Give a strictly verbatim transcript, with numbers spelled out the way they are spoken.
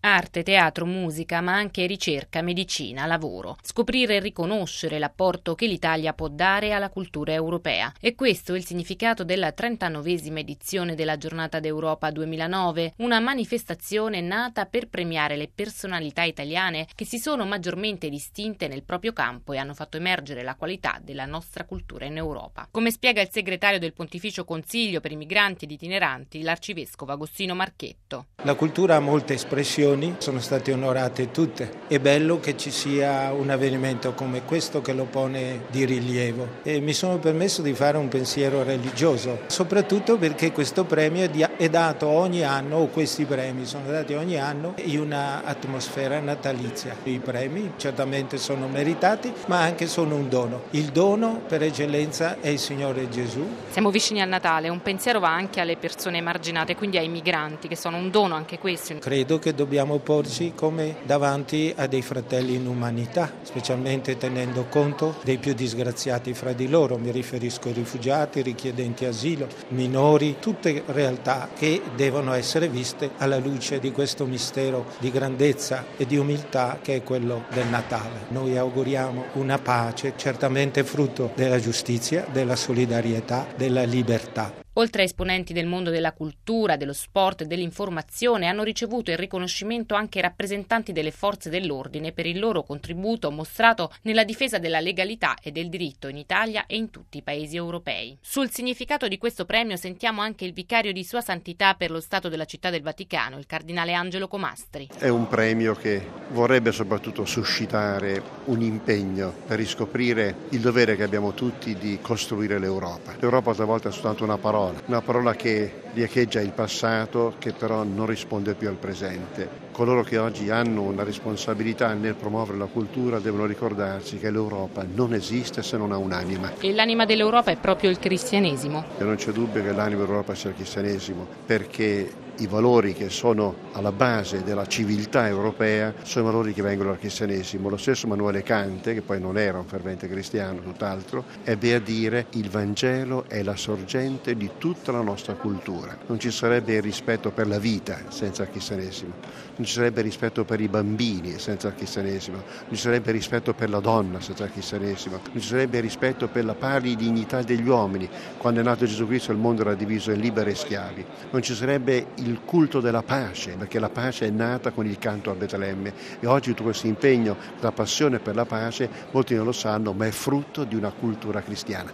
Arte, teatro, musica, ma anche ricerca, medicina, lavoro. Scoprire e riconoscere l'apporto che l'Italia può dare alla cultura europea. E questo è il significato della trentanovesima edizione della Giornata d'Europa duemilanove, una manifestazione nata per premiare le personalità italiane che si sono maggiormente distinte nel proprio campo e hanno fatto emergere la qualità della nostra cultura in Europa. Come spiega il segretario del Pontificio Consiglio per i migranti ed itineranti, l'arcivescovo Agostino Marchetto. La cultura ha molte espressioni, sono state onorate tutte. È bello che ci sia un avvenimento come questo che lo pone di rilievo e mi sono permesso di fare un pensiero religioso, soprattutto perché questo premio è dato ogni anno, o questi premi sono dati ogni anno in una atmosfera natalizia. I premi certamente sono meritati, ma anche sono un dono. Il dono per eccellenza è il Signore Gesù. Siamo vicini al Natale, un pensiero va anche alle persone emarginate, quindi ai migranti, che sono un dono anche questi. Credo che dobbiamo porci come davanti a dei fratelli in umanità, specialmente tenendo conto dei più disgraziati fra di loro. Mi riferisco ai rifugiati, richiedenti asilo, minori, tutte realtà che devono essere viste alla luce di questo mistero di grandezza e di umiltà che è quello del Natale. Noi auguriamo una pace, certamente frutto della giustizia, della solidarietà, della libertà. Oltre a esponenti del mondo della cultura, dello sport e dell'informazione, hanno ricevuto il riconoscimento anche rappresentanti delle forze dell'ordine per il loro contributo mostrato nella difesa della legalità e del diritto in Italia e in tutti i paesi europei. Sul significato di questo premio sentiamo anche il vicario di Sua Santità per lo Stato della Città del Vaticano, il cardinale Angelo Comastri. È un premio che vorrebbe soprattutto suscitare un impegno per riscoprire il dovere che abbiamo tutti di costruire l'Europa. L'Europa talvolta è soltanto una parola. Una parola che riecheggia il passato, che però non risponde più al presente. Coloro che oggi hanno una responsabilità nel promuovere la cultura devono ricordarsi che l'Europa non esiste se non ha un'anima. E l'anima dell'Europa è proprio il cristianesimo. E non c'è dubbio che l'anima dell'Europa sia il cristianesimo, perché i valori che sono alla base della civiltà europea sono i valori che vengono dal cristianesimo. Lo stesso Immanuele Kant, che poi non era un fervente cristiano, tutt'altro, ebbe a dire: il Vangelo è la sorgente di tutta la nostra cultura. Non ci sarebbe il rispetto per la vita senza il cristianesimo, non ci sarebbe rispetto per i bambini senza il cristianesimo, non ci sarebbe rispetto per la donna senza il cristianesimo, non ci sarebbe rispetto per la pari dignità degli uomini. Quando è nato Gesù Cristo il mondo era diviso in liberi e schiavi. Non ci sarebbe il culto della pace, perché la pace è nata con il canto a Betlemme e oggi tutto questo impegno, la passione per la pace, molti non lo sanno, ma è frutto di una cultura cristiana.